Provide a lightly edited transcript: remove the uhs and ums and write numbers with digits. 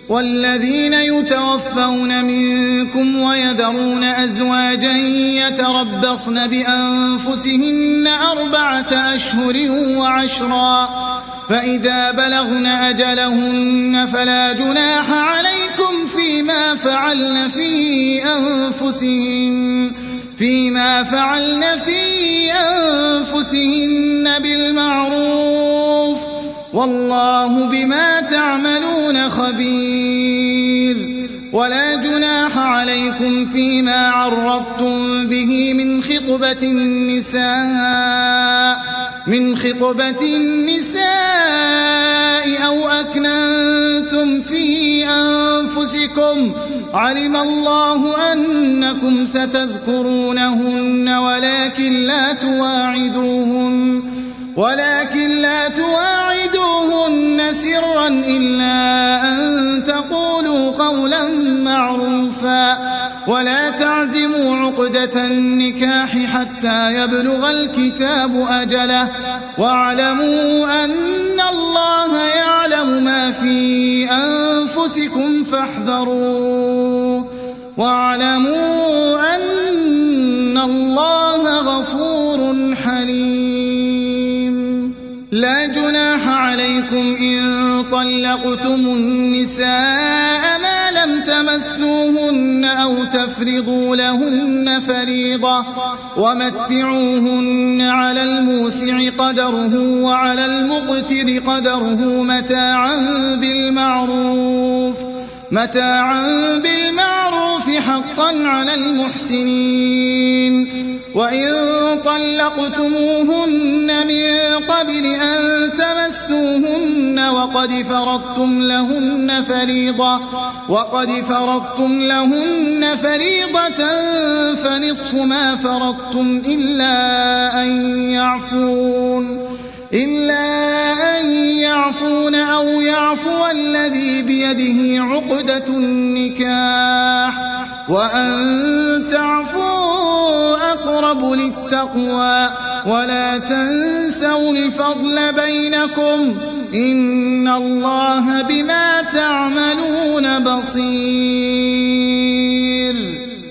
والذين يتوفون منكم ويذرون أزواجا يتربصن بأنفسهن 4 أشهر و10 فإذا بلغن أجلهن فلا جناح عليكم فيما فعلن في أنفسهن بالمعروف والله بما تعملون خبير. ولا جناح عليكم فيما عرضتم به من خطبة النساء أو أكننتم في أنفسكم علم الله أنكم ستذكرونهن ولكن لا تواعدوهن سرا إلا أن تقولوا قولا معروفا ولا تعزموا عقدة النكاح حتى يبلغ الكتاب أجله واعلموا أن الله يعلم ما في أنفسكم فاحذروه واعلموا أن الله غفور حليم. لا جناح عليكم إن طلقتم النساء ما لم تمسوهن أو تفرضوا لهن فريضة ومتعوهن على الموسع قدره وعلى المقتر قدره متاعا بالمعروف حقا على المحسنين. وإن طلقتموهن من قبل أن تمسوهن وقد فرضتم لهن فريضة فنصف ما فرضتم إلا أن يعفون أو يعفو الذي بيده عقدة النكاح وأن تعفوا أقرب للتقوى ولا تنسوا الفضل بينكم إن الله بما تعملون بصير.